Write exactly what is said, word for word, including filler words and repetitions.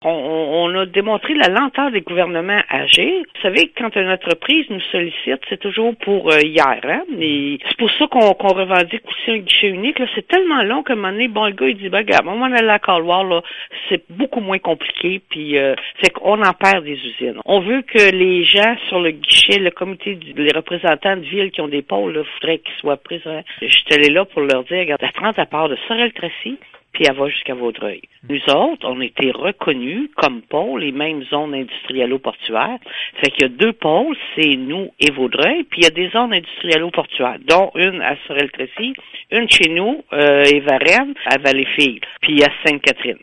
On, on a démontré la lenteur des gouvernements à agir. Vous savez, quand une entreprise nous sollicite, c'est toujours pour euh, hier. Hein? Et c'est pour ça qu'on, qu'on revendique aussi un guichet unique. Là, c'est tellement long qu'à un moment donné, bon, le gars, il dit, ben, regarde, on va aller à la Call-War, là, c'est beaucoup moins compliqué, puis euh, c'est qu'on en perd des usines. On veut que les gens sur le guichet, le comité, les représentants de ville qui ont des pôles, il faudrait qu'ils soient présents. Je suis allé là pour leur dire, regarde, la trente à part de Sorel-Tracy, puis elle va jusqu'à Vaudreuil. Nous autres, on a été reconnus comme pôle, les mêmes zones industrielles-portuaires. Fait qu'il y a deux pôles, c'est nous et Vaudreuil, puis il y a des zones industrielles-portuaires, dont une à Sorel-Tracy, une chez nous, euh, et Varennes, à Valleyfield, puis à Sainte-Catherine.